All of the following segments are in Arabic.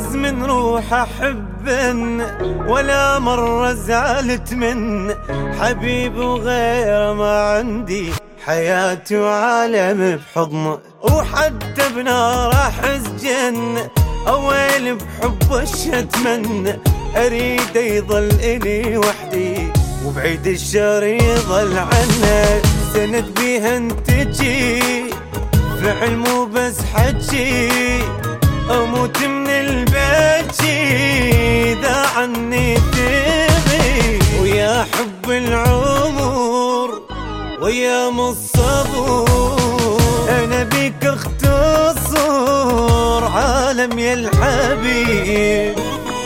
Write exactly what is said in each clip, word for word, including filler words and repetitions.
عز من روح أحبن ولا مرة زعلت من حبيب وغير ما عندي حياتي وعالم بحضنه، وحتى بنار أحس جن أويل بحب أتمنى أريد يظل إلي وحدي وبعيد الشر يظل عنه، سند بيها انتجي فعل مو بس حجي، أموت من البجي إذا عني تبي، ويا حب العمر ويا الصبور أنا بيك اختصر عالم يا الحبيب.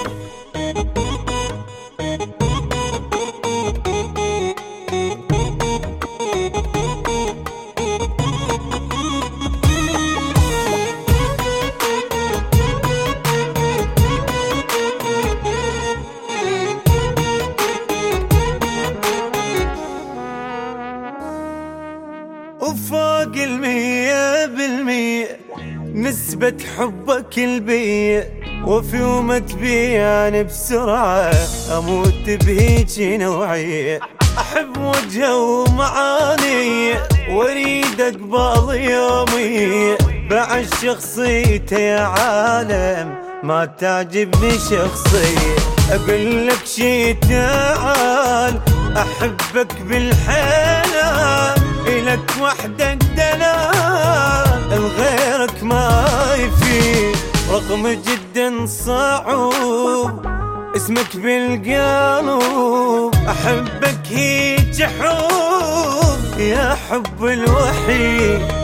وفوق المية بالمية نسبة حبك البيئة، وفي يوم تبيعني بسرعة أموت بهيج نوعية، أحب وجهه ومعاني واريد أقبال يومي، بعد شخصيته يا عالم ما تعجبني شخصية، أقول لك شي تعال أحبك بالحنان إلك وحدك دلال الغيرك ما يفيد، رقم جدا صعوب اسمك بالقلوب، أحبك هيج حب يا حب الوحيد.